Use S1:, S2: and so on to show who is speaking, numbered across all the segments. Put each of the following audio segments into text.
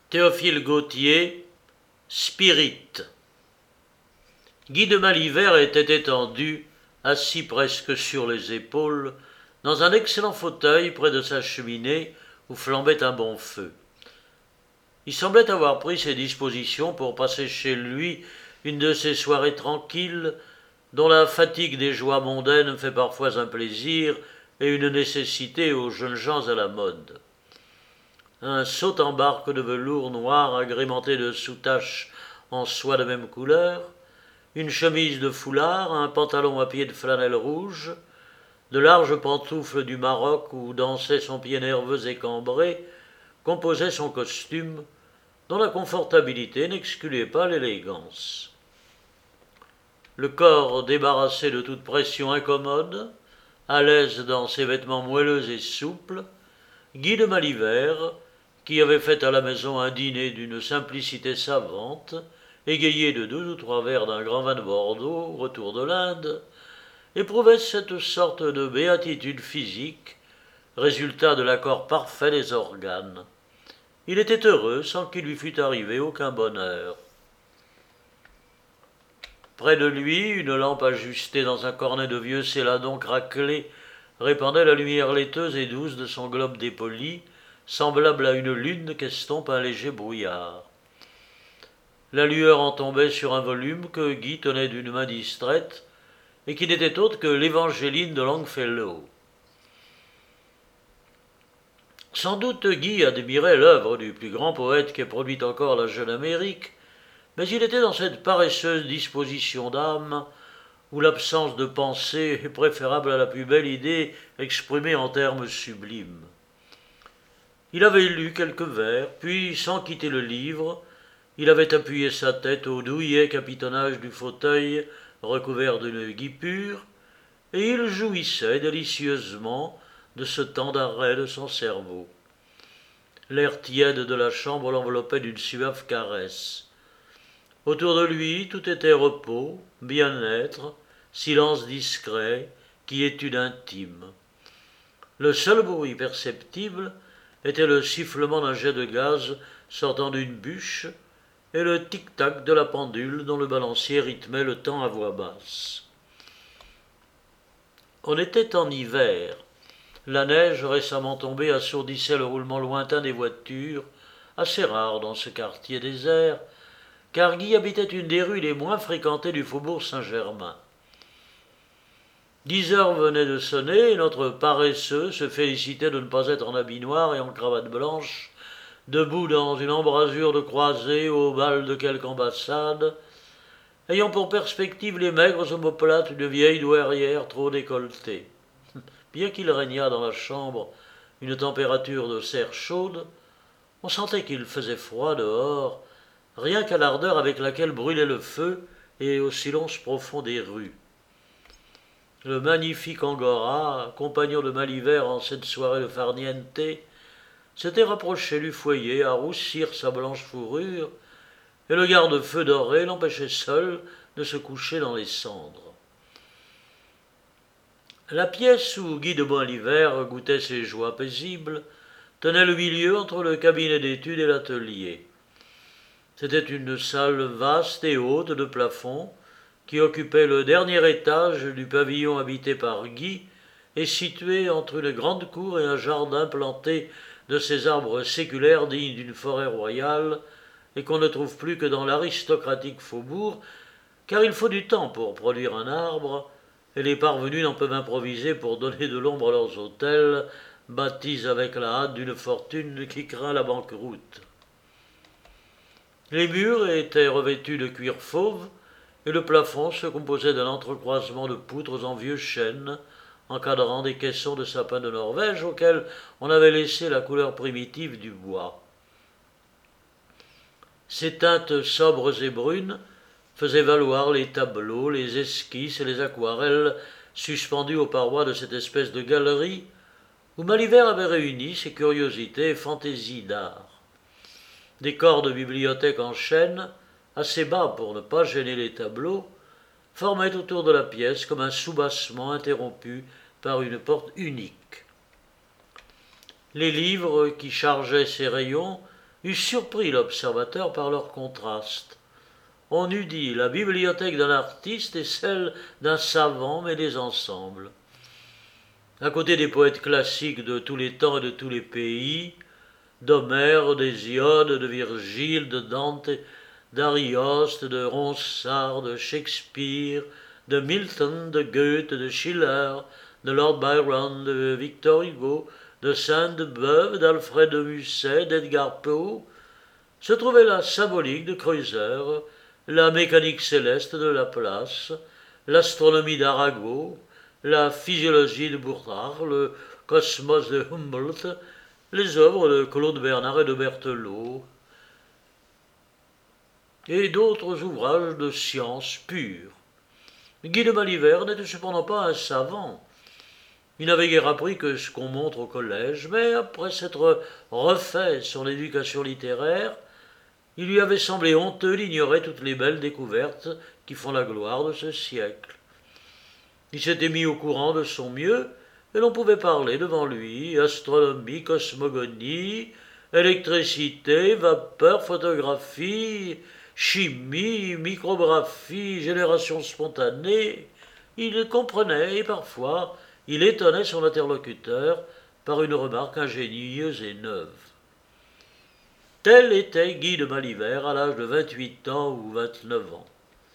S1: Théophile Gautier, Spirit. Guy de Maliver était étendu, assis presque sur les épaules, dans un excellent fauteuil près de sa cheminée où flambait un bon feu. Il semblait avoir pris ses dispositions pour passer chez lui une de ces soirées tranquilles dont la fatigue des joies mondaines fait parfois un plaisir et une nécessité aux jeunes gens à la mode. Un saute-en-barque de velours noir agrémenté de soutaches en soie de même couleur, une chemise de foulard, un pantalon à pied de flanelle rouge, de larges pantoufles du Maroc où dansait son pied nerveux et cambré, composaient son costume, dont la confortabilité n'excluait pas l'élégance. Le corps débarrassé de toute pression incommode, à l'aise dans ses vêtements moelleux et souples, Guy de Maliver, qui avait fait à la maison un dîner d'une simplicité savante, égayé de 2 ou 3 verres d'un grand vin de Bordeaux, retour de l'Inde, éprouvait cette sorte de béatitude physique, résultat de l'accord parfait des organes. Il était heureux sans qu'il lui fût arrivé aucun bonheur. Près de lui, une lampe ajustée dans un cornet de vieux céladon craquelé répandait la lumière laiteuse et douce de son globe dépoli, semblable à une lune qu'estompe un léger brouillard. La lueur en tombait sur un volume que Guy tenait d'une main distraite et qui n'était autre que l'Évangéline de Longfellow. Sans doute Guy admirait l'œuvre du plus grand poète qu'ait produit encore la jeune Amérique, mais il était dans cette paresseuse disposition d'âme où l'absence de pensée est préférable à la plus belle idée exprimée en termes sublimes. Il avait lu quelques vers, puis, sans quitter le livre, il avait appuyé sa tête au douillet capitonnage du fauteuil recouvert d'une guipure, et il jouissait délicieusement de ce temps d'arrêt de son cerveau. L'air tiède de la chambre l'enveloppait d'une suave caresse. Autour de lui, tout était repos, bien-être, silence discret, quiétude intime. Le seul bruit perceptible était le sifflement d'un jet de gaz sortant d'une bûche et le tic-tac de la pendule dont le balancier rythmait le temps à voix basse. On était en hiver. La neige récemment tombée assourdissait le roulement lointain des voitures, assez rare dans ce quartier désert, car Guy habitait une des rues les moins fréquentées du faubourg Saint-Germain. 10 heures venaient de sonner et notre paresseux se félicitait de ne pas être en habit noir et en cravate blanche, debout dans une embrasure de croisée au bal de quelque ambassade, ayant pour perspective les maigres omoplates d'une vieille douairière trop décolletée. Bien qu'il régnât dans la chambre une température de serre chaude, on sentait qu'il faisait froid dehors, rien qu'à l'ardeur avec laquelle brûlait le feu et au silence profond des rues. Le magnifique Angora, compagnon de Maliver en cette soirée de farniente, s'était rapproché du foyer à roussir sa blanche fourrure, et le garde-feu doré l'empêchait seul de se coucher dans les cendres. La pièce où Guy de Maliver goûtait ses joies paisibles tenait le milieu entre le cabinet d'études et l'atelier. C'était une salle vaste et haute de plafond qui occupait le dernier étage du pavillon habité par Guy et situé entre une grande cour et un jardin planté de ces arbres séculaires dignes d'une forêt royale et qu'on ne trouve plus que dans l'aristocratique faubourg, car il faut du temps pour produire un arbre, et les parvenus n'en peuvent improviser pour donner de l'ombre à leurs hôtels, bâtis avec la hâte d'une fortune qui craint la banqueroute. Les murs étaient revêtus de cuir fauve, et le plafond se composait d'un entrecroisement de poutres en vieux chêne, encadrant des caissons de sapin de Norvège auxquels on avait laissé la couleur primitive du bois. Ces teintes sobres et brunes faisaient valoir les tableaux, les esquisses et les aquarelles suspendus aux parois de cette espèce de galerie où Maliver avait réuni ses curiosités et fantaisies d'art. Des corps de bibliothèque en chêne, assez bas pour ne pas gêner les tableaux, formaient autour de la pièce comme un soubassement interrompu par une porte unique. Les livres qui chargeaient ces rayons eût surpris l'observateur par leur contraste. On eût dit la bibliothèque d'un artiste et celle d'un savant mêlées ensemble. À côté des poètes classiques de tous les temps et de tous les pays, d'Homère, d'Hésiode, de Virgile, de Dante, d'Arioste, de Ronsard, de Shakespeare, de Milton, de Goethe, de Schiller, de Lord Byron, de Victor Hugo, de Sainte-Beuve, d'Alfred de Musset, d'Edgar Poe, se trouvait la symbolique de Creuser, la mécanique céleste de Laplace, l'astronomie d'Arago, la physiologie de Bourard, le cosmos de Humboldt, les œuvres de Claude Bernard et de Berthelot, et d'autres ouvrages de science pure. Guy de Maliver n'était cependant pas un savant. Il n'avait guère appris que ce qu'on montre au collège, mais après s'être refait son éducation littéraire, il lui avait semblé honteux d'ignorer toutes les belles découvertes qui font la gloire de ce siècle. Il s'était mis au courant de son mieux, et l'on pouvait parler devant lui astronomie, cosmogonie, électricité, vapeur, photographie, chimie, micrographie, génération spontanée. Il comprenait et parfois il étonnait son interlocuteur par une remarque ingénieuse et neuve. Tel était Guy de Maliver à l'âge de 28 ans ou 29 ans.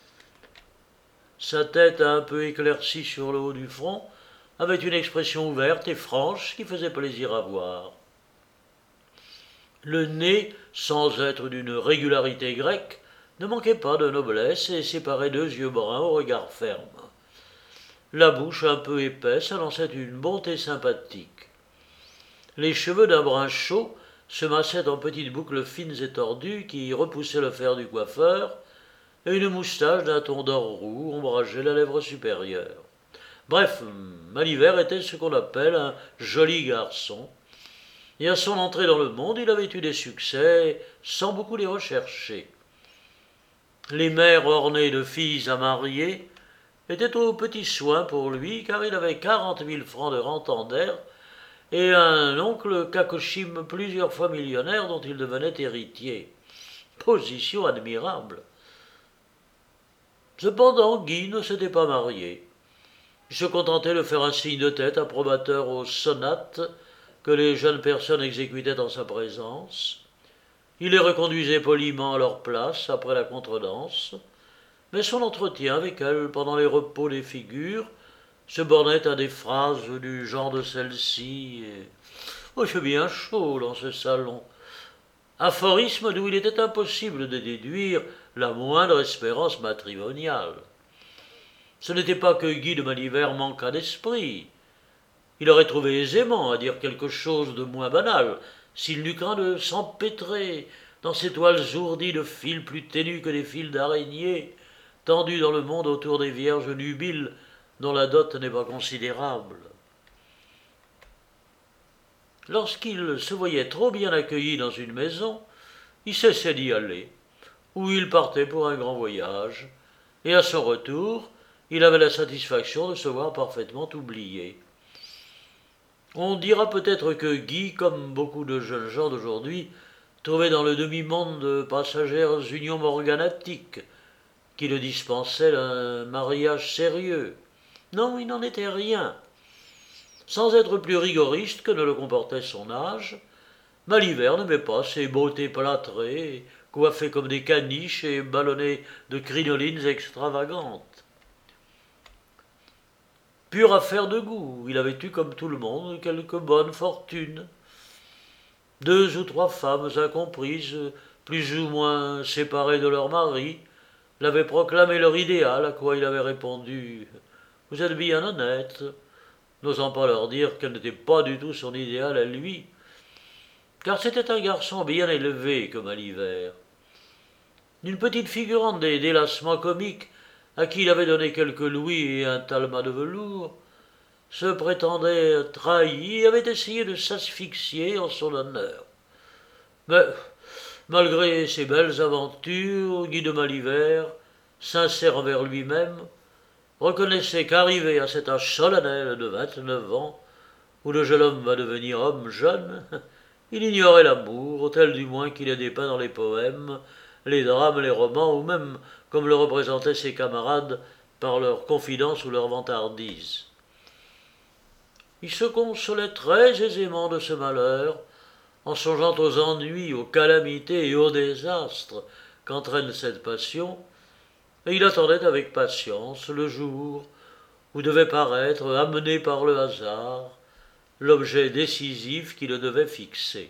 S1: Sa tête un peu éclaircie sur le haut du front avait une expression ouverte et franche qui faisait plaisir à voir. Le nez, sans être d'une régularité grecque, ne manquait pas de noblesse et séparait deux yeux bruns au regard ferme. La bouche un peu épaisse annonçait une bonté sympathique. Les cheveux d'un brun chaud se massaient en petites boucles fines et tordues qui repoussaient le fer du coiffeur, et une moustache d'un ton d'or roux ombrageait la lèvre supérieure. Bref, Maliver était ce qu'on appelle un joli garçon, et à son entrée dans le monde, il avait eu des succès sans beaucoup les rechercher. Les mères ornées de filles à marier étaient aux petits soins pour lui, car il avait 40 000 francs de rente en d'air et un oncle Kakoshim plusieurs fois millionnaire dont il devenait héritier. Position admirable. Cependant, Guy ne s'était pas marié. Il se contentait de faire un signe de tête approbateur aux sonates que les jeunes personnes exécutaient en sa présence. Il les reconduisait poliment à leur place après la contredanse, mais son entretien avec elles pendant les repos des figures se bornait à des phrases du genre de celle-ci « Oh, il fait bien chaud dans ce salon », aphorisme d'où il était impossible de déduire la moindre espérance matrimoniale. Ce n'était pas que Guy de Maliver manquât d'esprit. Il aurait trouvé aisément à dire quelque chose de moins banal, s'il n'eût craint de s'empêtrer dans ces toiles ourdies de fils plus ténus que des fils d'araignée, tendues dans le monde autour des vierges nubiles dont la dot n'est pas considérable. Lorsqu'il se voyait trop bien accueilli dans une maison, il cessait d'y aller, ou il partait pour un grand voyage, et à son retour, il avait la satisfaction de se voir parfaitement oublié. On dira peut-être que Guy, comme beaucoup de jeunes gens d'aujourd'hui, trouvait dans le demi-monde de passagères unions morganatiques qui le dispensaient d'un mariage sérieux. Non, il n'en était rien. Sans être plus rigoriste que ne le comportait son âge, Maliver n'aimait pas ces beautés plâtrées, coiffées comme des caniches et ballonnées de crinolines extravagantes. Pure affaire de goût, il avait eu comme tout le monde quelque bonne fortune. 2 ou 3 femmes incomprises, plus ou moins séparées de leur mari, l'avaient proclamé leur idéal, à quoi il avait répondu « Vous êtes bien honnête », n'osant pas leur dire qu'elle n'était pas du tout son idéal à lui, car c'était un garçon bien élevé que Maliver. Une petite figurante des délassements comiques, à qui il avait donné quelques louis et un talma de velours, se prétendait trahi et avait essayé de s'asphyxier en son honneur. Mais, malgré ses belles aventures, Guy de Maliver, sincère envers lui-même, reconnaissait qu'arrivé à cet âge solennel de 29 ans, où le jeune homme va devenir homme jeune, Il ignorait l'amour, tel du moins qu'il est dépeint dans les poèmes, les drames, les romans, ou même comme le représentaient ses camarades par leurs confidences ou leurs vantardises. Il se consolait très aisément de ce malheur, en songeant aux ennuis, aux calamités et aux désastres qu'entraîne cette passion, et il attendait avec patience le jour où devait paraître, amené par le hasard, l'objet décisif qui le devait fixer.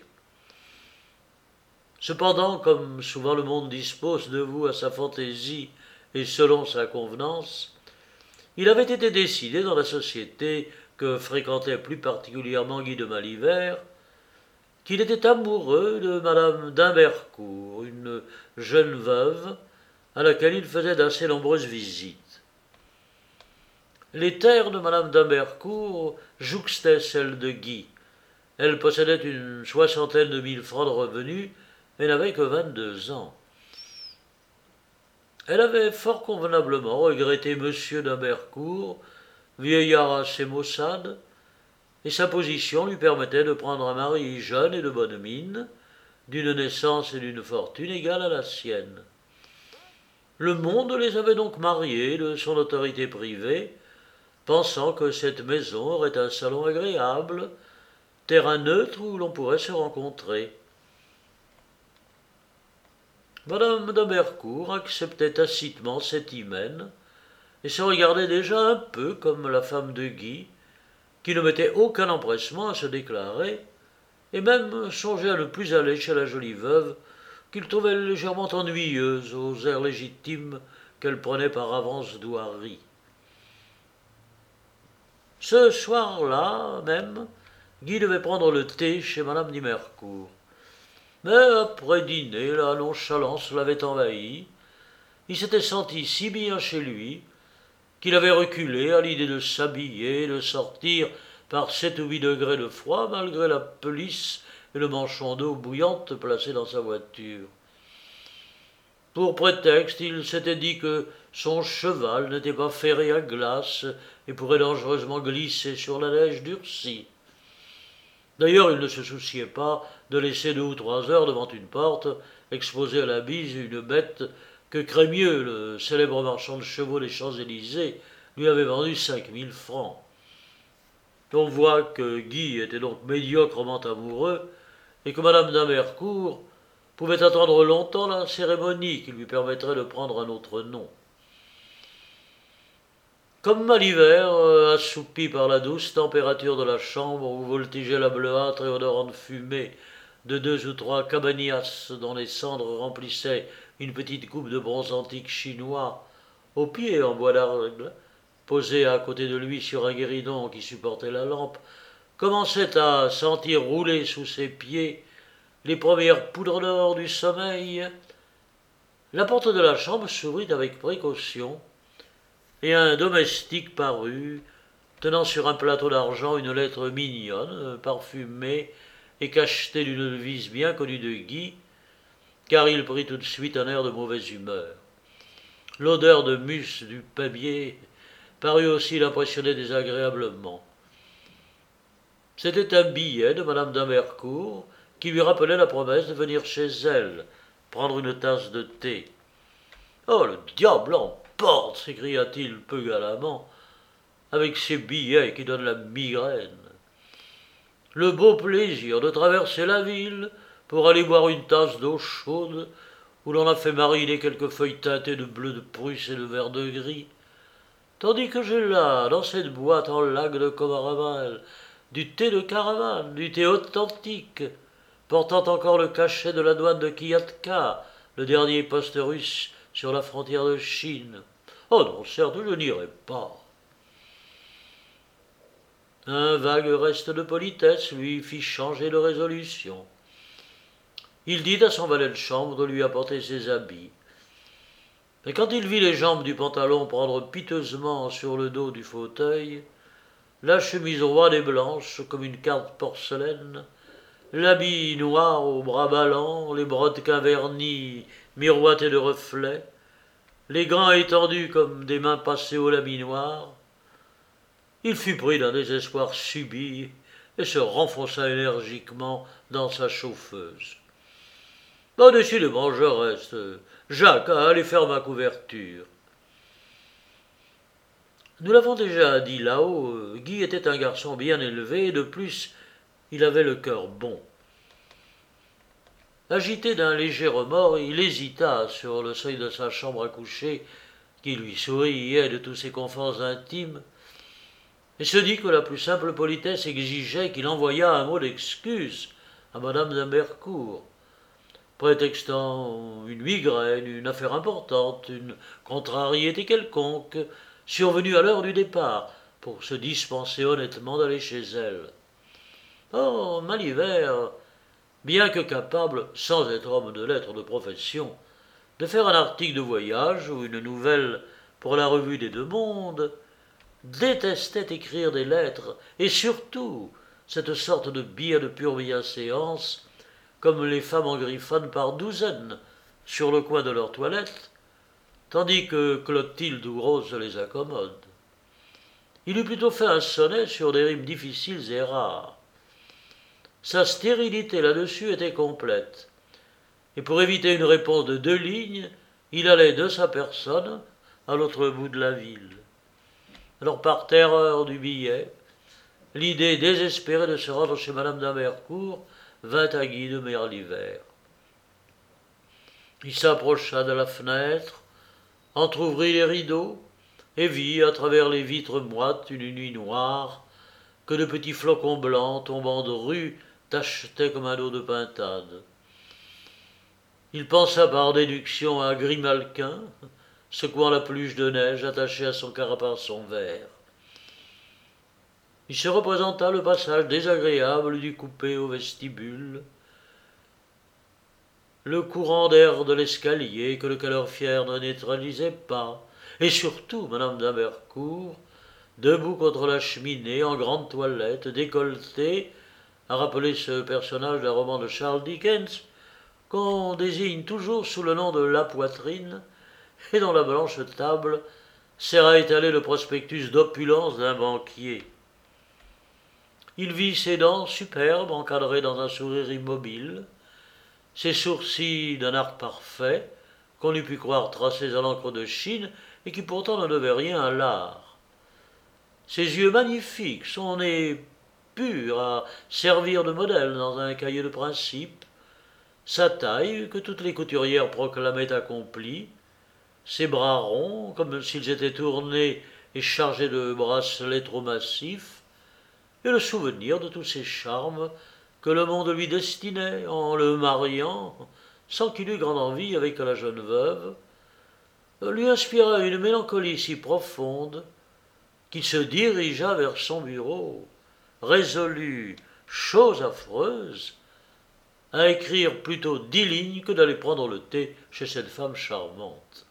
S1: Cependant, comme souvent le monde dispose de vous à sa fantaisie et selon sa convenance, il avait été décidé dans la société que fréquentait plus particulièrement Guy de Maliver, qu'il était amoureux de madame d'Himbercourt, une jeune veuve à laquelle il faisait d'assez nombreuses visites. Les terres de madame d'Himbercourt jouxtaient celles de Guy. Elle possédait une 60 000 francs de revenus, mais n'avait que 22 ans. Elle avait fort convenablement regretté monsieur d'Himbercourt, vieillard assez maussade, et sa position lui permettait de prendre un mari jeune et de bonne mine, d'une naissance et d'une fortune égales à la sienne. Le monde les avait donc mariés de son autorité privée, pensant que cette maison aurait un salon agréable, terrain neutre où l'on pourrait se rencontrer. Madame d'Himbercourt acceptait tacitement cet hymen, et se regardait déjà un peu comme la femme de Guy, qui ne mettait aucun empressement à se déclarer, et même songeait à ne plus aller chez la jolie veuve, qu'il trouvait légèrement ennuyeuse aux airs légitimes qu'elle prenait par avance douarie. Ce soir-là même, Guy devait prendre le thé chez madame d'Himbercourt. Mais après dîner, la nonchalance l'avait envahi. Il s'était senti si bien chez lui qu'il avait reculé à l'idée de s'habiller et de sortir par 7 ou 8 degrés de froid, malgré la pelisse et le manchon d'eau bouillante placé dans sa voiture. Pour prétexte, il s'était dit que son cheval n'était pas ferré à glace et pourrait dangereusement glisser sur la neige durcie. D'ailleurs, il ne se souciait pas de laisser 2 ou 3 heures devant une porte, exposée à la bise, une bête que Crémieux, le célèbre marchand de chevaux des Champs-Élysées, lui avait vendue 5 000 francs. On voit que Guy était donc médiocrement amoureux et que madame d'Himbercourt pouvait attendre longtemps la cérémonie qui lui permettrait de prendre un autre nom. Comme Maliver, assoupi par la douce température de la chambre où voltigeait la bleuâtre et odorante fumée de 2 ou 3 cabanillas dont les cendres remplissaient une petite coupe de bronze antique chinois, au pied en bois d'argle, posé à côté de lui sur un guéridon qui supportait la lampe, commençait à sentir rouler sous ses pieds les premières poudres d'or du sommeil. La porte de la chambre s'ouvrit avec précaution, et un domestique parut, tenant sur un plateau d'argent une lettre mignonne, parfumée et cachetée d'une devise bien connue de Guy, car il prit tout de suite un air de mauvaise humeur. L'odeur de mousse du papier parut aussi l'impressionner désagréablement. C'était un billet de madame d'Himbercourt qui lui rappelait la promesse de venir chez elle, prendre une tasse de thé. « Oh, le diable emporte !» s'écria-t-il peu galamment, avec ces billets qui donnent la migraine. Le beau plaisir de traverser la ville pour aller boire une tasse d'eau chaude où l'on a fait mariner quelques feuilles teintées de bleu de Prusse et de vert de gris, tandis que j'ai là, dans cette boîte en laque de Comareval, du thé de Caravane, du thé authentique, portant encore le cachet de la douane de Kiatka, le dernier poste russe sur la frontière de Chine. Oh non, certes, je n'irai pas. Un vague reste de politesse lui fit changer de résolution. Il dit à son valet de chambre de lui apporter ses habits. Mais quand il vit les jambes du pantalon prendre piteusement sur le dos du fauteuil, la chemise roide et blanche comme une carte porcelaine, l'habit noir aux bras ballants, les brodequins vernis miroités de reflets, les gants étendus comme des mains passées au laminoir, il fut pris d'un désespoir subit et se renfonça énergiquement dans sa chauffeuse. Décidément, je reste. Jacques, allez faire ma couverture. Nous l'avons déjà dit là-haut, Guy était un garçon bien élevé, et de plus, il avait le cœur bon. Agité d'un léger remords, il hésita sur le seuil de sa chambre à coucher, qui lui souriait de tous ses conforts intimes, et se dit que la plus simple politesse exigeait qu'il envoyât un mot d'excuse à madame d'Humbercourt, prétextant une migraine, une affaire importante, une contrariété quelconque, survenue à l'heure du départ, pour se dispenser honnêtement d'aller chez elle. Or, Malivert, bien que capable, sans être homme de lettres de profession, de faire un article de voyage ou une nouvelle pour la revue des Deux Mondes, détestait écrire des lettres, et surtout cette sorte de billet de pure bienséance, comme les femmes en griffonnent par douzaines sur le coin de leur toilette, tandis que Clotilde ou Rose les accommode. Il eût plutôt fait un sonnet sur des rimes difficiles et rares. Sa stérilité là-dessus était complète, et pour éviter une réponse de 2 lignes, il allait de sa personne à l'autre bout de la ville. Alors, par terreur du billet, l'idée désespérée de se rendre chez madame d'Humbercourt vint à Guy de Merlivert. Il s'approcha de la fenêtre, entr'ouvrit les rideaux, et vit à travers les vitres moites une nuit noire, que de petits flocons blancs tombant de rue tachetaient comme un dos de pintade. Il pensa par déduction à Grimalquin, secouant la peluche de neige attachée à son carapace vert. Il se représenta le passage désagréable du coupé au vestibule, le courant d'air de l'escalier que le calorifère ne neutralisait pas, et surtout madame d'Humbercourt, debout contre la cheminée, en grande toilette, décolletée, à rappeler ce personnage d'un roman de Charles Dickens, qu'on désigne toujours sous le nom de La Poitrine, et dont la blanche table sert à étaler le prospectus d'opulence d'un banquier. Il vit ses dents superbes encadrées dans un sourire immobile, ses sourcils d'un art parfait, qu'on eût pu croire tracés à l'encre de Chine et qui pourtant ne devaient rien à l'art. Ses yeux magnifiques, son nez pur à servir de modèle dans un cahier de principes, sa taille que toutes les couturières proclamaient accomplie, ses bras ronds comme s'ils étaient tournés et chargés de bracelets trop massifs, et le souvenir de tous ces charmes que le monde lui destinait en le mariant, sans qu'il eût grande envie avec la jeune veuve, lui inspira une mélancolie si profonde qu'il se dirigea vers son bureau, résolu, chose affreuse, à écrire plutôt 10 lignes que d'aller prendre le thé chez cette femme charmante.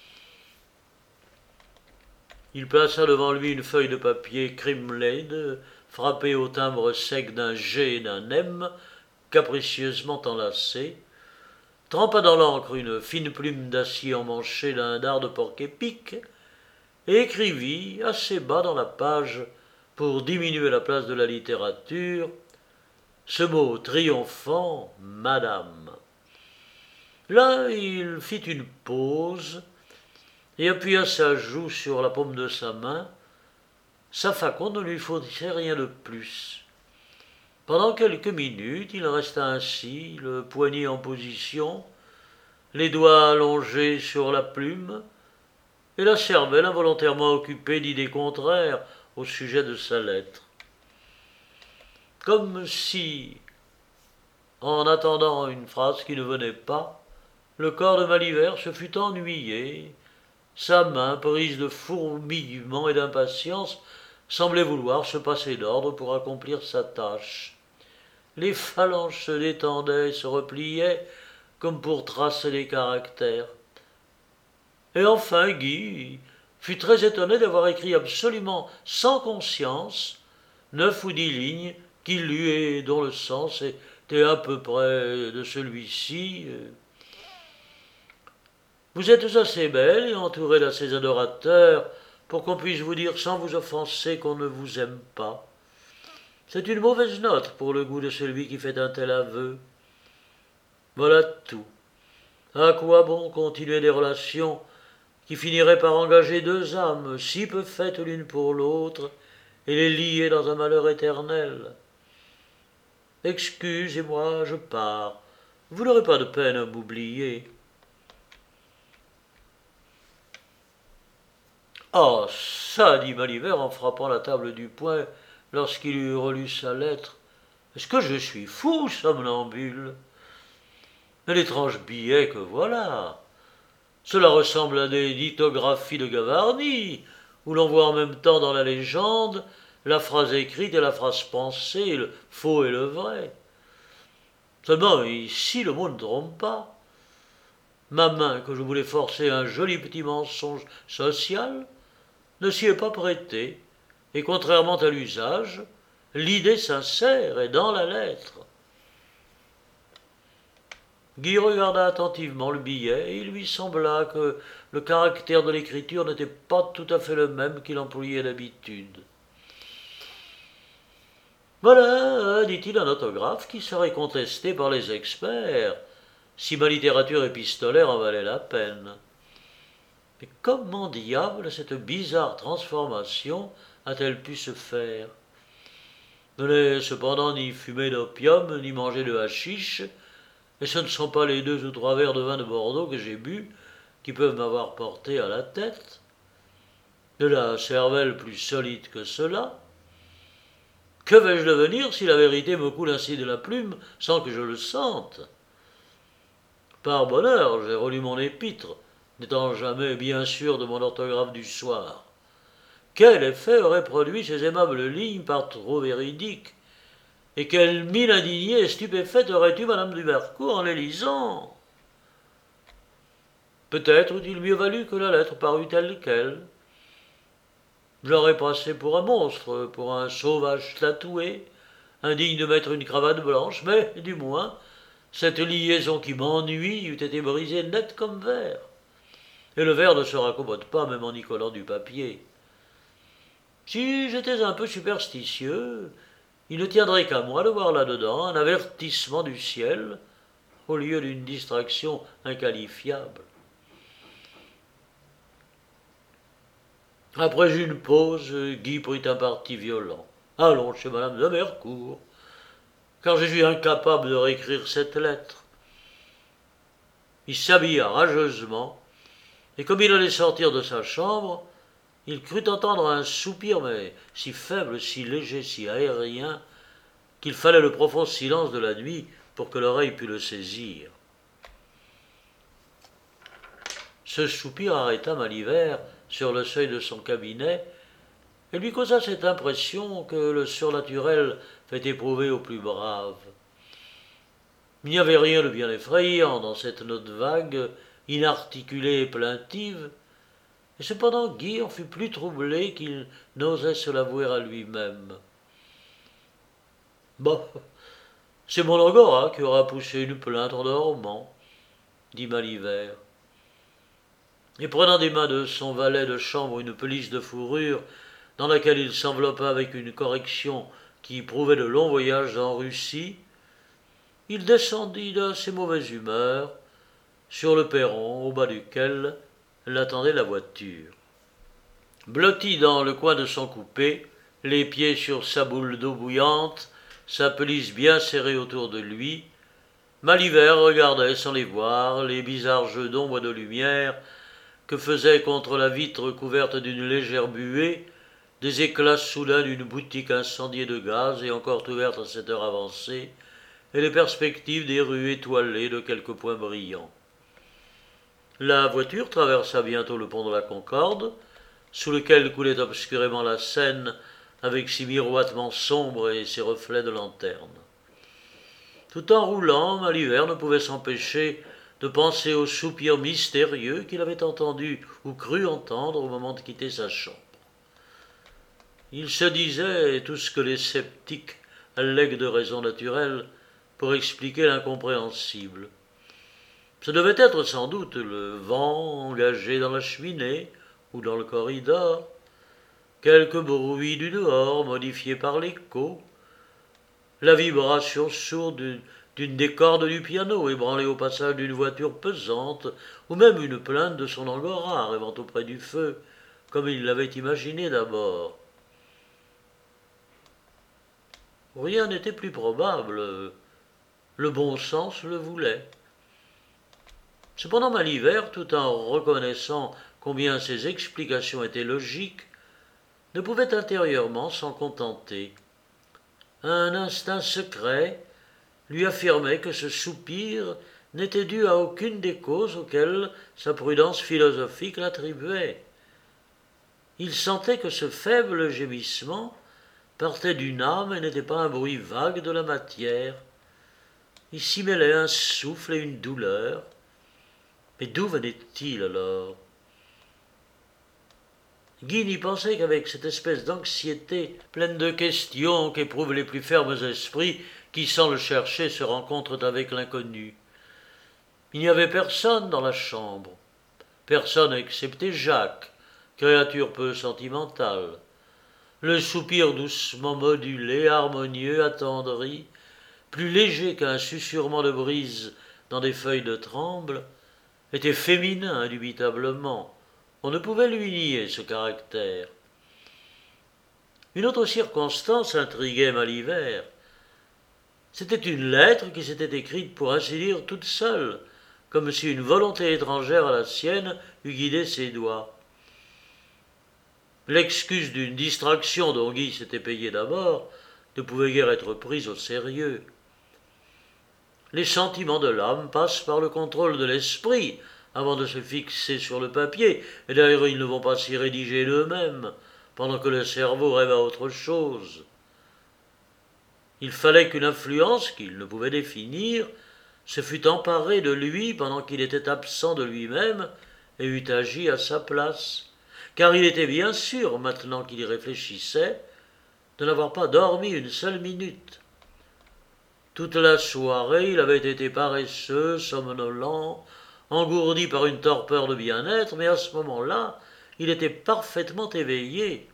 S1: Il plaça devant lui une feuille de papier crimelée, frappée au timbre sec d'un G et d'un M, capricieusement enlacés, trempa dans l'encre une fine plume d'acier emmanchée d'un dard de porc-épic, et écrivit assez bas dans la page, pour diminuer la place de la littérature, ce mot triomphant, Madame. Là, il fit une pause et appuya sa joue sur la paume de sa main. Sa faconde ne lui fournissait rien de plus. Pendant quelques minutes, il resta ainsi, le poignet en position, les doigts allongés sur la plume, et la cervelle involontairement occupée d'idées contraires au sujet de sa lettre. Comme si, en attendant une phrase qui ne venait pas, le corps de Malivert se fût ennuyé, sa main, prise de fourmillement et d'impatience, semblait vouloir se passer d'ordre pour accomplir sa tâche. Les phalanges se détendaient et se repliaient, comme pour tracer des caractères. Et enfin Guy fut très étonné d'avoir écrit absolument sans conscience 9 ou 10 lignes qu'il lut et dont le sens était à peu près de celui-ci. Vous êtes assez belle et entourée d'assez adorateurs pour qu'on puisse vous dire sans vous offenser qu'on ne vous aime pas. C'est une mauvaise note pour le goût de celui qui fait un tel aveu. Voilà tout. À quoi bon continuer des relations qui finiraient par engager deux âmes si peu faites l'une pour l'autre et les lier dans un malheur éternel? Excusez-moi, je pars. Vous n'aurez pas de peine à m'oublier. Ah, ça, dit Malivert en frappant la table du poing lorsqu'il eut relu sa lettre. Est-ce que je suis fou, somnambule? Mais l'étrange billet que voilà. Cela ressemble à des lithographies de Gavarni, où l'on voit en même temps dans la légende la phrase écrite et la phrase pensée, le faux et le vrai. Seulement, ici, le mot ne trompe pas. Ma main, que je voulais forcer un joli petit mensonge social, ne s'y est pas prêtée, et contrairement à l'usage, l'idée sincère est dans la lettre. Guy regarda attentivement le billet, et il lui sembla que le caractère de l'écriture n'était pas tout à fait le même qu'il employait d'habitude. Voilà, dit-il, un autographe qui serait contesté par les experts, si ma littérature épistolaire en valait la peine. Mais comment diable cette bizarre transformation a-t-elle pu se faire? Je n'ai cependant ni fumé d'opium, ni mangé de hashish, et ce ne sont pas les 2 ou 3 verres de vin de Bordeaux que j'ai bu qui peuvent m'avoir porté à la tête. De la cervelle plus solide que cela. Que vais-je devenir si la vérité me coule ainsi de la plume sans que je le sente? Par bonheur, j'ai relu mon épître, n'étant jamais bien sûr de mon orthographe du soir. Quel effet auraient produit ces aimables lignes par trop véridiques? Et quelle mine indignée et stupéfaite aurait eu Madame Dubercourt en les lisant? Peut-être eût-il mieux valu que la lettre parût telle qu'elle. J'aurais passé pour un monstre, pour un sauvage tatoué, indigne de mettre une cravate blanche, mais, du moins, cette liaison qui m'ennuie eût été brisée net comme verre. Et le verre ne se raccommode pas même en y collant du papier. Si j'étais un peu superstitieux, il ne tiendrait qu'à moi de voir là-dedans un avertissement du ciel, au lieu d'une distraction inqualifiable. Après une pause, Guy prit un parti violent. Allons chez Madame de Mercourt, car je suis incapable de réécrire cette lettre. Il s'habilla rageusement, et comme il allait sortir de sa chambre, il crut entendre un soupir, mais si faible, si léger, si aérien, qu'il fallait le profond silence de la nuit pour que l'oreille pût le saisir. Ce soupir arrêta Malivert sur le seuil de son cabinet et lui causa cette impression que le surnaturel fait éprouver aux plus braves. Il n'y avait rien de bien effrayant dans cette note vague, inarticulée et plaintive, et cependant Guy en fut plus troublé qu'il n'osait se l'avouer à lui-même. « Bon, c'est mon Angora qui aura poussé une plainte en dormant, » dit Malivert. Et prenant des mains de son valet de chambre une pelisse de fourrure dans laquelle il s'enveloppa avec une correction qui prouvait de longs voyages en Russie, il descendit d'assez mauvaise humeur sur le perron au bas duquel l'attendait la voiture. Blotti dans le coin de son coupé, les pieds sur sa boule d'eau bouillante, sa pelisse bien serrée autour de lui, Malivert regardait sans les voir les bizarres jeux d'ombre et de lumière que faisaient contre la vitre couverte d'une légère buée des éclats soudains d'une boutique incendiée de gaz et encore ouverte à cette heure avancée, et les perspectives des rues étoilées de quelques points brillants. La voiture traversa bientôt le pont de la Concorde, sous lequel coulait obscurément la Seine avec ses miroitements sombres et ses reflets de lanterne. Tout en roulant, Malivert ne pouvait s'empêcher de penser au soupir mystérieux qu'il avait entendu ou cru entendre au moment de quitter sa chambre. Il se disait tout ce que les sceptiques allèguent de raisons naturelles pour expliquer l'incompréhensible. Ce devait être sans doute le vent engagé dans la cheminée ou dans le corridor, quelque bruit du dehors modifié par l'écho, la vibration sourde d'une des cordes du piano, ébranlée au passage d'une voiture pesante, ou même une plainte de son angora rêvant auprès du feu, comme il l'avait imaginé d'abord. Rien n'était plus probable. Le bon sens le voulait. Cependant, Malivert, tout en reconnaissant combien ces explications étaient logiques, ne pouvait intérieurement s'en contenter. Un instinct secret lui affirmait que ce soupir n'était dû à aucune des causes auxquelles sa prudence philosophique l'attribuait. Il sentait que ce faible gémissement partait d'une âme et n'était pas un bruit vague de la matière. Il s'y mêlait un souffle et une douleur. Mais d'où venait-il alors? Guy n'y pensait qu'avec cette espèce d'anxiété pleine de questions qu'éprouvent les plus fermes esprits qui, sans le chercher, se rencontrent avec l'inconnu. Il n'y avait personne dans la chambre, personne excepté Jacques, créature peu sentimentale. Le soupir doucement modulé, harmonieux, attendri, plus léger qu'un susurrement de brise dans des feuilles de tremble, était féminin indubitablement. On ne pouvait lui nier ce caractère. Une autre circonstance intriguait Malivert. C'était une lettre qui s'était écrite pour ainsi dire toute seule, comme si une volonté étrangère à la sienne eût guidé ses doigts. L'excuse d'une distraction dont Guy s'était payé d'abord ne pouvait guère être prise au sérieux. Les sentiments de l'âme passent par le contrôle de l'esprit avant de se fixer sur le papier, et d'ailleurs ils ne vont pas s'y rédiger d'eux-mêmes, pendant que le cerveau rêve à autre chose. Il fallait qu'une influence qu'il ne pouvait définir se fût emparée de lui pendant qu'il était absent de lui-même et eût agi à sa place, car il était bien sûr, maintenant qu'il y réfléchissait, de n'avoir pas dormi une seule minute. Toute la soirée, il avait été paresseux, somnolent, engourdi par une torpeur de bien-être, mais à ce moment-là, il était parfaitement éveillé.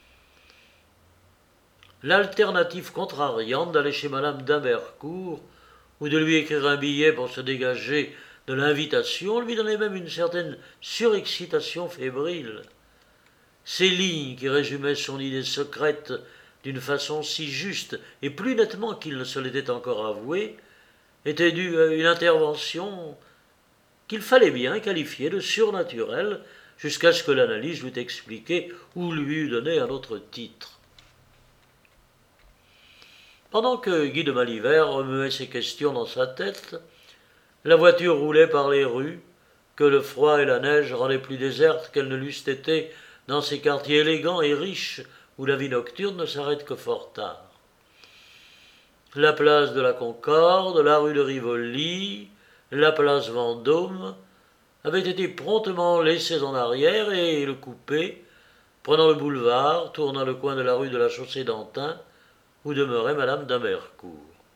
S1: L'alternative contrariante d'aller chez madame d'Humbercourt ou de lui écrire un billet pour se dégager de l'invitation lui donnait même une certaine surexcitation fébrile. Ces lignes qui résumaient son idée secrète d'une façon si juste et plus nettement qu'il ne se l'était encore avoué, étaient dues à une intervention qu'il fallait bien qualifier de surnaturelle jusqu'à ce que l'analyse lui eût expliqué ou lui eût donné un autre titre. Pendant que Guy de Malivert remuait ces questions dans sa tête, la voiture roulait par les rues, que le froid et la neige rendaient plus désertes qu'elles ne l'eussent été dans ces quartiers élégants et riches où la vie nocturne ne s'arrête que fort tard. La place de la Concorde, la rue de Rivoli, la place Vendôme avaient été promptement laissées en arrière et le coupé, prenant le boulevard, tournant le coin de la rue de la Chaussée-d'Antin, où demeurait madame d'Humbercourt.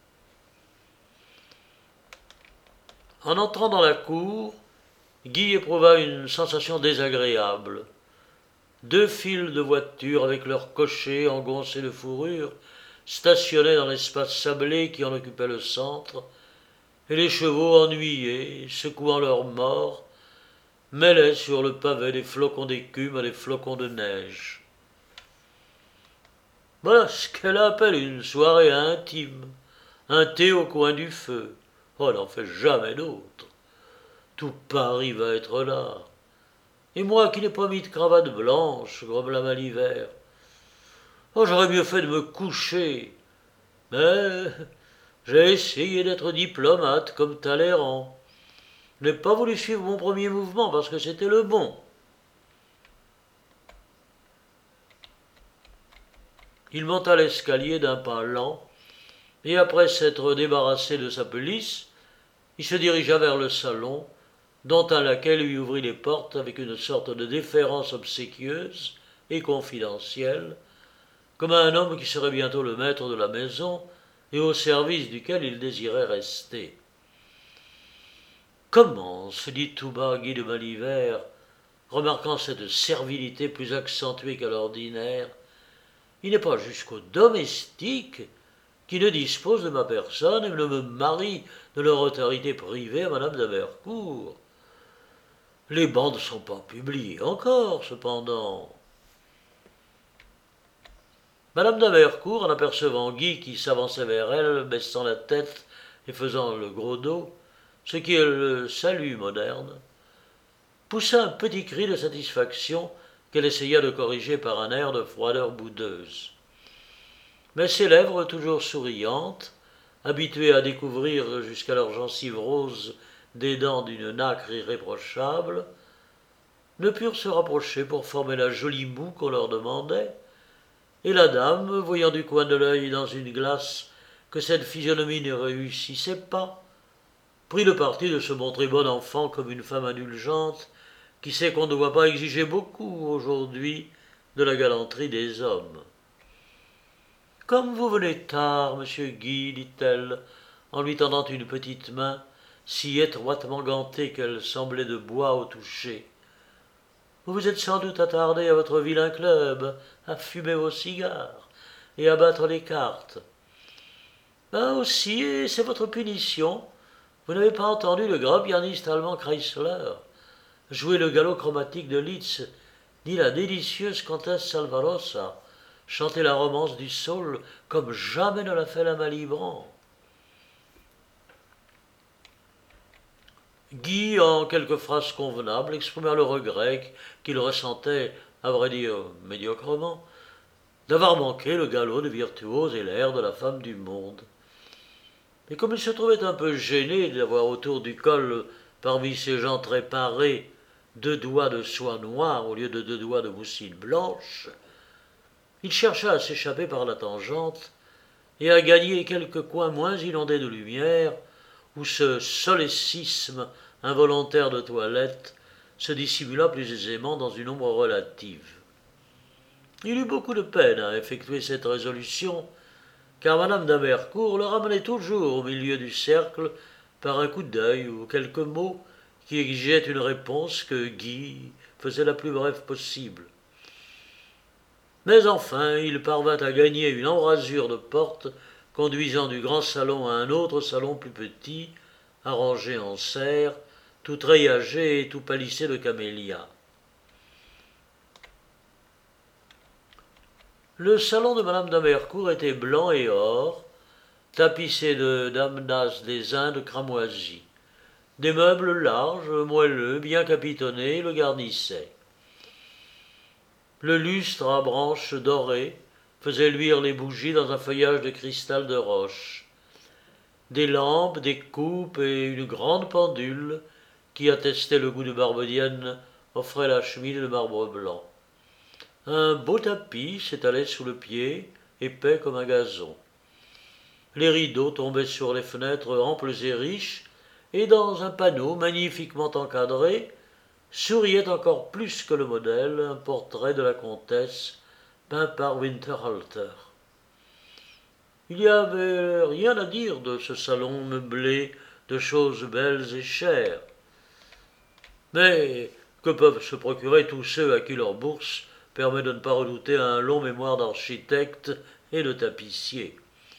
S1: En entrant dans la cour, Guy éprouva une sensation désagréable. 2 files de voitures avec leurs cochers engoncés de fourrure stationnaient dans l'espace sablé qui en occupait le centre, et les chevaux ennuyés, secouant leurs morts, mêlaient sur le pavé des flocons d'écume à des flocons de neige. Voilà ce qu'elle appelle une soirée intime, un thé au coin du feu. Oh, elle n'en fait jamais d'autre. Tout Paris va être là. Et moi qui n'ai pas mis de cravate blanche, grommela Malivert. Oh, j'aurais mieux fait de me coucher. Mais j'ai essayé d'être diplomate comme Talleyrand. Je n'ai pas voulu suivre mon premier mouvement parce que c'était le bon. Il monta l'escalier d'un pas lent, et après s'être débarrassé de sa pelisse, il se dirigea vers le salon, dont un laquais lui ouvrit les portes avec une sorte de déférence obséquieuse et confidentielle, comme à un homme qui serait bientôt le maître de la maison et au service duquel il désirait rester. Comment, se dit tout bas Guy de Malivert, remarquant cette servilité plus accentuée qu'à l'ordinaire, il n'est pas jusqu'au domestique qui ne disposent de ma personne et ne me marient de leur autorité privée à madame d'Amercourt. Les bandes ne sont pas publiées encore, cependant. Madame d'Amercourt, en apercevant Guy qui s'avançait vers elle, baissant la tête et faisant le gros dos, ce qui est le salut moderne, poussa un petit cri de satisfaction qu'elle essaya de corriger par un air de froideur boudeuse. Mais ses lèvres, toujours souriantes, habituées à découvrir jusqu'à leurs gencives roses des dents d'une nacre irréprochable, ne purent se rapprocher pour former la jolie moue qu'on leur demandait, et la dame, voyant du coin de l'œil dans une glace que cette physionomie ne réussissait pas, prit le parti de se montrer bon enfant comme une femme indulgente qui sait qu'on ne doit pas exiger beaucoup aujourd'hui de la galanterie des hommes. « Comme vous venez tard, monsieur Guy, dit-elle, en lui tendant une petite main, si étroitement gantée qu'elle semblait de bois au toucher. Vous vous êtes sans doute attardé à votre vilain club, à fumer vos cigares et à battre les cartes. Ben aussi, et c'est votre punition, vous n'avez pas entendu le grand pianiste allemand Kreisler jouer le galop chromatique de Liszt, ni la délicieuse comtesse Salvarosa chanter la romance du saule comme jamais ne l'a fait la Malibran. » Guy, en quelques phrases convenables, exprima le regret qu'il ressentait, à vrai dire médiocrement, d'avoir manqué le galop de virtuose et l'air de la femme du monde. Et comme il se trouvait un peu gêné d'avoir autour du col, parmi ces gens très parés, 2 doigts de soie noire au lieu de 2 doigts de mousseline blanche, il chercha à s'échapper par la tangente et à gagner quelques coins moins inondés de lumière, où ce solécisme involontaire de toilette se dissimula plus aisément dans une ombre relative. Il eut beaucoup de peine à effectuer cette résolution, car madame d'Amercourt le ramenait toujours au milieu du cercle par un coup d'œil ou quelques mots qui exigeaient une réponse que Guy faisait la plus brève possible. Mais enfin, il parvint à gagner une embrasure de porte conduisant du grand salon à un autre salon plus petit, arrangé en serre, tout treillagé et tout palissé de camélias. Le salon de madame d'Amercourt était blanc et or, tapissé de damas des Indes cramoisies. Des meubles larges, moelleux, bien capitonnés le garnissaient. Le lustre à branches dorées faisait luire les bougies dans un feuillage de cristal de roche. Des lampes, des coupes et une grande pendule, qui attestait le goût de Barbedienne, offraient la cheminée de marbre blanc. Un beau tapis s'étalait sous le pied, épais comme un gazon. Les rideaux tombaient sur les fenêtres amples et riches, et dans un panneau magnifiquement encadré, souriait encore plus que le modèle un portrait de la comtesse peint par Winterhalter. Il n'y avait rien à dire de ce salon meublé de choses belles et chères. Mais que peuvent se procurer tous ceux à qui leur bourse permet de ne pas redouter un long mémoire d'architecte et de tapissier?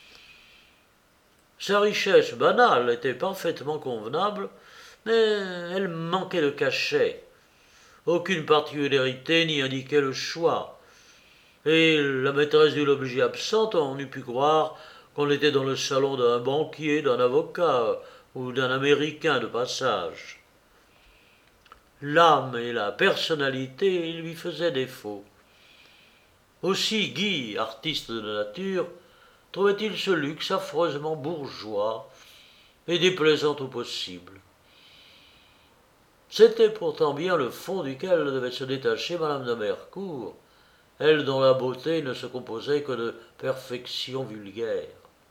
S1: Sa richesse banale était parfaitement convenable, mais elle manquait de cachet. Aucune particularité n'y indiquait le choix, et la maîtresse du logis absente en eût pu croire qu'on était dans le salon d'un banquier, d'un avocat ou d'un Américain de passage. L'âme et la personnalité lui faisaient défaut. Aussi Guy, artiste de nature, trouvait-il ce luxe affreusement bourgeois et déplaisant au possible. C'était pourtant bien le fond duquel devait se détacher madame d'Amercourt, elle dont la beauté ne se composait que de perfection vulgaire.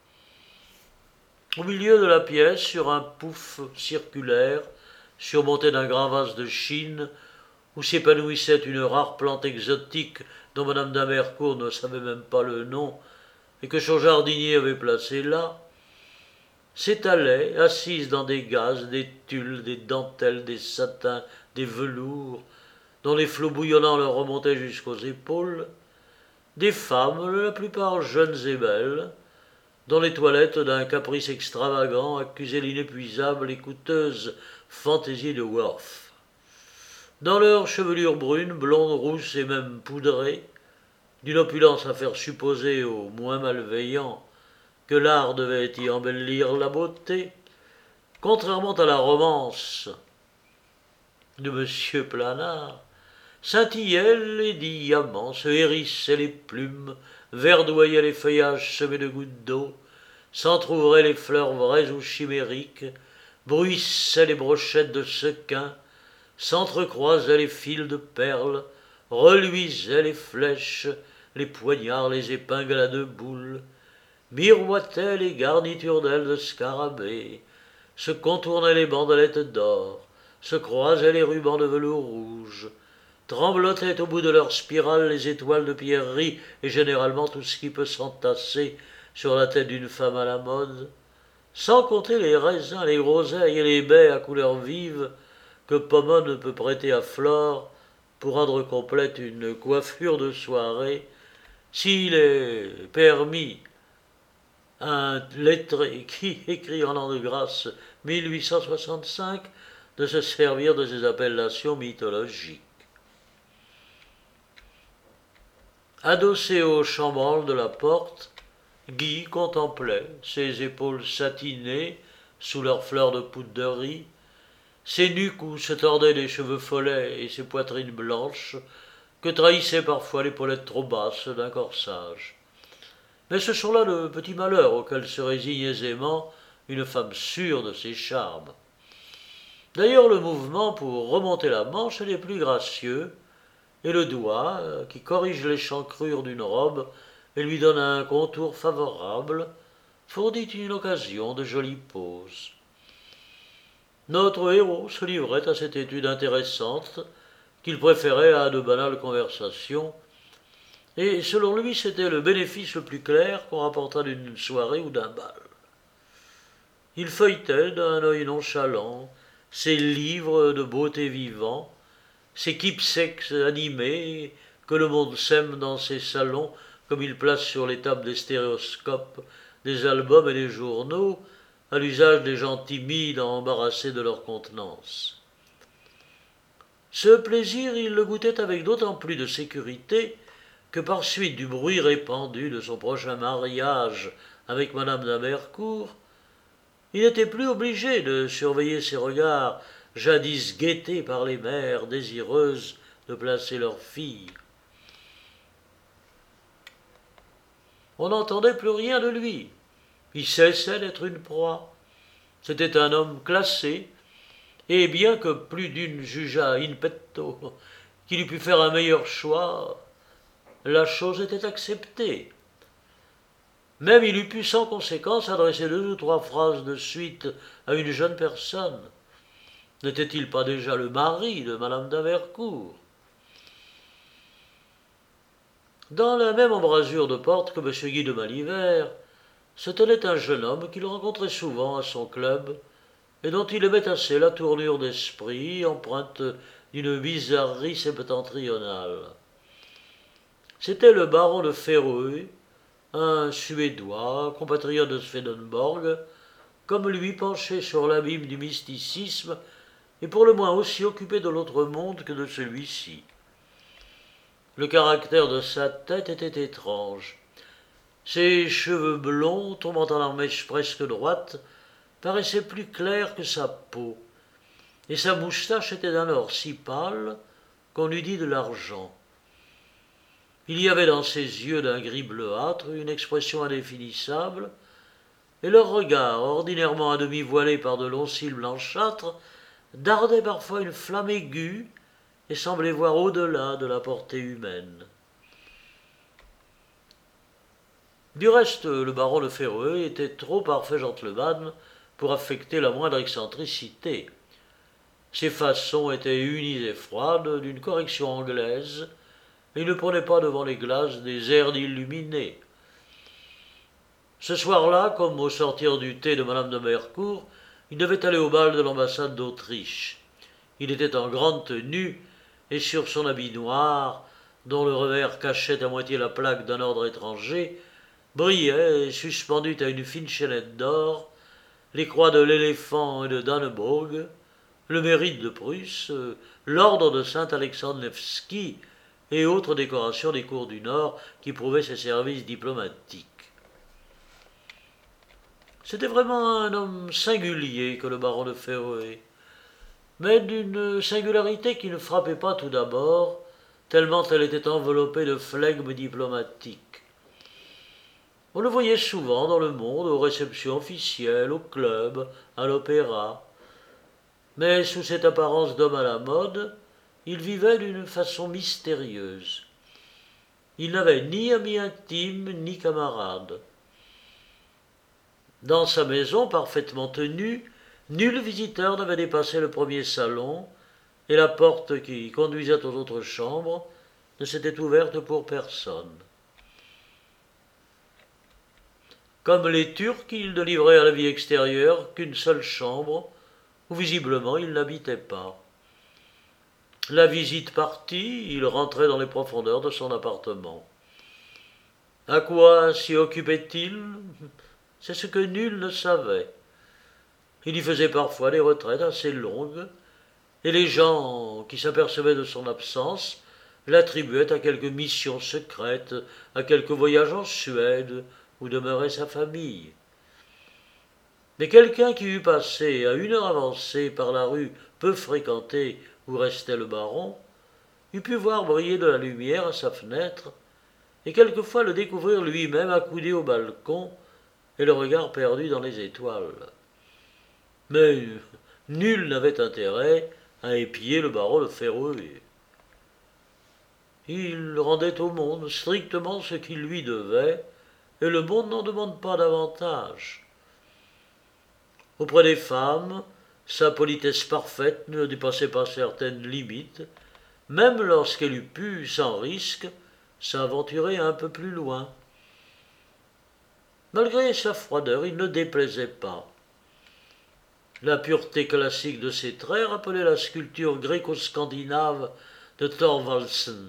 S1: Au milieu de la pièce, sur un pouf circulaire, surmonté d'un grand vase de Chine, où s'épanouissait une rare plante exotique dont madame d'Amercourt ne savait même pas le nom, et que son jardinier avait placé là, s'étalaient, assises dans des gazes, des tulles, des dentelles, des satins, des velours, dont les flots bouillonnants leur remontaient jusqu'aux épaules, des femmes, la plupart jeunes et belles, dont les toilettes d'un caprice extravagant accusaient l'inépuisable et coûteuse fantaisie de Worth. Dans leur chevelure brune, blonde, rousse et même poudrée, d'une opulence à faire supposer aux moins malveillants que l'art devait y embellir la beauté, contrairement à la romance de M. Planard, scintillaient les diamants, se hérissaient les plumes, verdoyaient les feuillages semés de gouttes d'eau, s'entr'ouvraient les fleurs vraies ou chimériques, bruissaient les brochettes de sequins, s'entrecroisaient les fils de perles, reluisaient les flèches, les poignards, les épingles à deux boules, miroitaient les garnitures d'ailes de scarabée, se contournaient les bandelettes d'or, se croisaient les rubans de velours rouge, tremblotaient au bout de leur spirale les étoiles de pierreries et généralement tout ce qui peut s'entasser sur la tête d'une femme à la mode, sans compter les raisins, les groseilles et les baies à couleurs vives que Pomone peut prêter à Flore pour rendre complète une coiffure de soirée, s'il est permis à un lettré qui écrit en l'an de grâce 1865 de se servir de ces appellations mythologiques. Adossé au chambranle de la porte, Guy contemplait ses épaules satinées sous leurs fleurs de poudre de riz, ses nuques où se tordaient des cheveux follets et ses poitrines blanches que trahissaient parfois l'épaulettes trop basses d'un corsage. Mais ce sont là de petits malheurs auxquels se résigne aisément une femme sûre de ses charmes. D'ailleurs, le mouvement pour remonter la manche est des plus gracieux, et le doigt, qui corrige l'échancrure d'une robe et lui donne un contour favorable, fournit une occasion de jolie pose. Notre héros se livrait à cette étude intéressante qu'il préférait à de banales conversations, et selon lui c'était le bénéfice le plus clair qu'on rapportât d'une soirée ou d'un bal. Il feuilletait d'un œil nonchalant ses livres de beauté vivant, ces keepsakes animés que le monde sème dans ses salons comme il place sur les tables des stéréoscopes, des albums et des journaux, à l'usage des gens timides embarrassés de leur contenance. Ce plaisir, il le goûtait avec d'autant plus de sécurité que par suite du bruit répandu de son prochain mariage avec madame d'Amercourt, il n'était plus obligé de surveiller ses regards jadis guettés par les mères désireuses de placer leurs filles. On n'entendait plus rien de lui. Il cessait d'être une proie. C'était un homme classé, et bien que plus d'une jugeât in petto qu'il eût pu faire un meilleur choix, la chose était acceptée. Même il eût pu sans conséquence adresser 2 ou 3 phrases de suite à une jeune personne. N'était-il pas déjà le mari de madame d'Amercourt? Dans la même embrasure de porte que M. Guy de Malivert, se tenait un jeune homme qu'il rencontrait souvent à son club, et dont il aimait assez la tournure d'esprit, empreinte d'une bizarrerie septentrionale. C'était le baron de Ferreux, un Suédois, compatriote de Swedenborg, comme lui penché sur l'abîme du mysticisme, et pour le moins aussi occupé de l'autre monde que de celui-ci. Le caractère de sa tête était étrange. Ses cheveux blonds, tombant en mèche presque droite, paraissaient plus clairs que sa peau, et sa moustache était d'un or si pâle qu'on eût dit de l'argent. Il y avait dans ses yeux d'un gris bleuâtre une expression indéfinissable, et leur regard, ordinairement à demi voilé par de longs cils blanchâtres, dardait parfois une flamme aiguë et semblait voir au-delà de la portée humaine. Du reste, le baron de Ferreux était trop parfait gentleman pour affecter la moindre excentricité. Ses façons étaient unies et froides, d'une correction anglaise, et il ne prenait pas devant les glaces des airs d'illuminé. Ce soir-là, comme au sortir du thé de madame de Mercourt, il devait aller au bal de l'ambassade d'Autriche. Il était en grande tenue, et sur son habit noir, dont le revers cachait à moitié la plaque d'un ordre étranger, brillaient, suspendues à une fine chaînette d'or, les croix de l'éléphant et de Dannebrog, le mérite de Prusse, l'ordre de Saint-Alexandre Nevski et autres décorations des cours du Nord qui prouvaient ses services diplomatiques. C'était vraiment un homme singulier que le baron de Féroé, mais d'une singularité qui ne frappait pas tout d'abord, tellement elle était enveloppée de flegme diplomatique. On le voyait souvent dans le monde, aux réceptions officielles, au club, à l'opéra. Mais sous cette apparence d'homme à la mode, il vivait d'une façon mystérieuse. Il n'avait ni amis intimes, ni camarades. Dans sa maison parfaitement tenue, nul visiteur n'avait dépassé le premier salon, et la porte qui conduisait aux autres chambres ne s'était ouverte pour personne. Comme les Turcs, il ne livrait à la vie extérieure qu'une seule chambre, où visiblement il n'habitait pas. La visite partie, il rentrait dans les profondeurs de son appartement. À quoi s'y occupait-il? C'est ce que nul ne savait. Il y faisait parfois des retraites assez longues, et les gens qui s'apercevaient de son absence l'attribuaient à quelque mission secrète, à quelque voyage en Suède, où demeurait sa famille. Mais quelqu'un qui eût passé à une heure avancée par la rue peu fréquentée où restait le baron, eût pu voir briller de la lumière à sa fenêtre, et quelquefois le découvrir lui-même accoudé au balcon et le regard perdu dans les étoiles. Mais nul n'avait intérêt à épier le baron de Féroé. Il rendait au monde strictement ce qu'il lui devait, et le monde n'en demande pas davantage. Auprès des femmes, sa politesse parfaite ne dépassait pas certaines limites, même lorsqu'elle eût pu, sans risque, s'aventurer un peu plus loin. Malgré sa froideur, il ne déplaisait pas. La pureté classique de ses traits rappelait la sculpture gréco-scandinave de Thorvaldsen.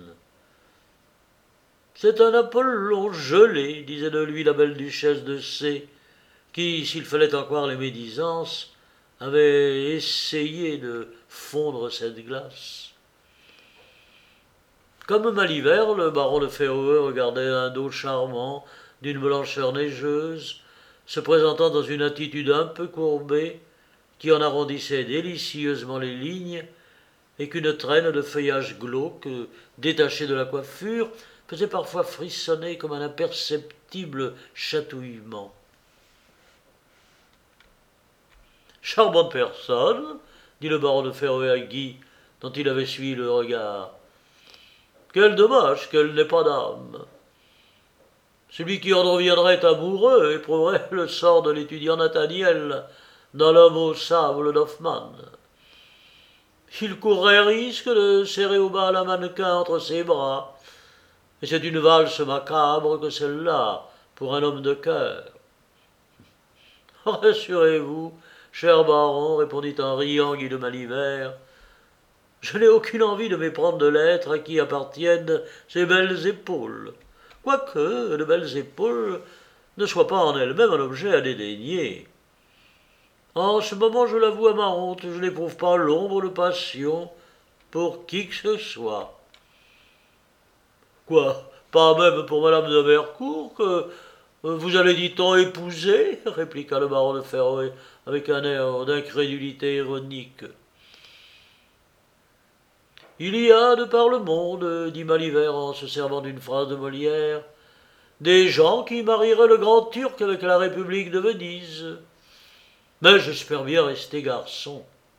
S1: « C'est un Apollon gelé, disait de lui la belle duchesse de C, qui, s'il fallait en croire les médisances, avait essayé de fondre cette glace. » Comme Malivert, le baron de Féroé regardait un dos charmant, d'une blancheur neigeuse, se présentant dans une attitude un peu courbée, qui en arrondissait délicieusement les lignes, et qu'une traîne de feuillage glauque, détachée de la coiffure, faisait parfois frissonner comme un imperceptible chatouillement. « Charmante personne, dit le baron de Féroé à Guy, dont il avait suivi le regard. Quel dommage qu'elle n'ait pas d'âme. Celui qui en deviendrait amoureux éprouverait le sort de l'étudiant Nathaniel dans L'homme au sable d'Hoffmann. Il courrait risque de serrer au bas la mannequin entre ses bras, et c'est une valse macabre que celle-là pour un homme de cœur. Rassurez-vous, cher baron, répondit en riant Guy de Malivert, je n'ai aucune envie de méprendre de l'être à qui appartiennent ces belles épaules, quoique de belles épaules ne soient pas en elles-mêmes un objet à dédaigner. En ce moment, je l'avoue à ma honte, je n'éprouve pas l'ombre de passion pour qui que ce soit. Quoi, pas même pour madame de Mercourt, que vous allez, dit-on, épouser, répliqua le baron de Féroé avec un air d'incrédulité ironique. Il y a de par le monde, dit Malivert en se servant d'une phrase de Molière, des gens qui marieraient le grand Turc avec la République de Venise. Mais j'espère bien rester garçon.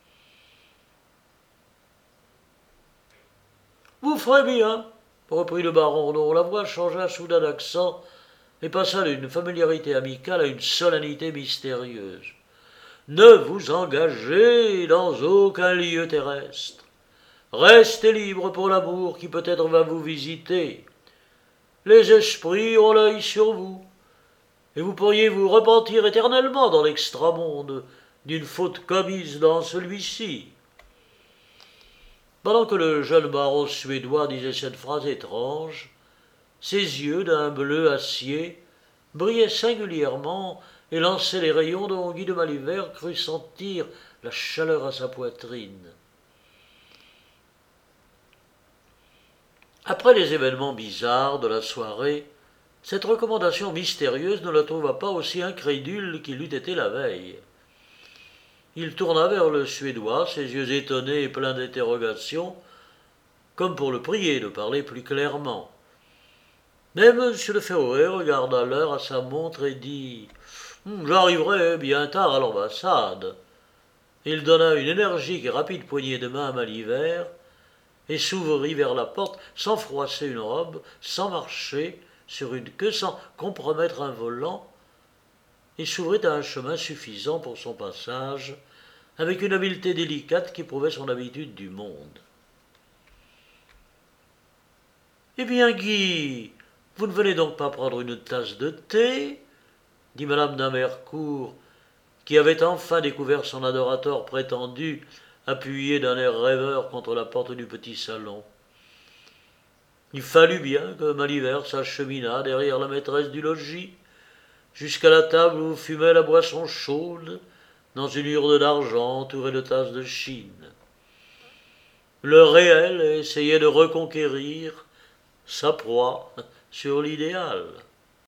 S1: Vous ferez bien, reprit le baron, dont la voix changea soudain d'accent et passa d'une familiarité amicale à une solennité mystérieuse. Ne vous engagez dans aucun lieu terrestre. Restez libre pour l'amour qui peut-être va vous visiter. Les esprits ont l'œil sur vous, et vous pourriez vous repentir éternellement dans l'extramonde d'une faute commise dans celui-ci. Pendant que le jeune baron suédois disait cette phrase étrange, ses yeux d'un bleu acier brillait singulièrement et lançait les rayons dont Guy de Maliver crut sentir la chaleur à sa poitrine. Après les événements bizarres de la soirée, cette recommandation mystérieuse ne la trouva pas aussi incrédule qu'il eût été la veille. Il tourna vers le Suédois, ses yeux étonnés et pleins d'interrogations, comme pour le prier de parler plus clairement. Mais M. de Féroé regarda l'heure à sa montre et dit « J'arriverai bien tard à l'ambassade. » Il donna une énergique et rapide poignée de main à Maliver et s'ouvrit vers la porte sans froisser une robe, sans marcher sur une queue, sans compromettre un volant, et s'ouvrit à un chemin suffisant pour son passage, avec une habileté délicate qui prouvait son habitude du monde. « Eh bien, Guy, vous ne venez donc pas prendre une tasse de thé ?» dit madame d'Amercourt, qui avait enfin découvert son adorateur prétendu, appuyé d'un air rêveur contre la porte du petit salon. Il fallut bien que Maliver s'acheminât derrière la maîtresse du logis, jusqu'à la table où fumait la boisson chaude, dans une urne d'argent entourée de tasses de Chine. Le réel essayait de reconquérir sa proie sur l'idéal.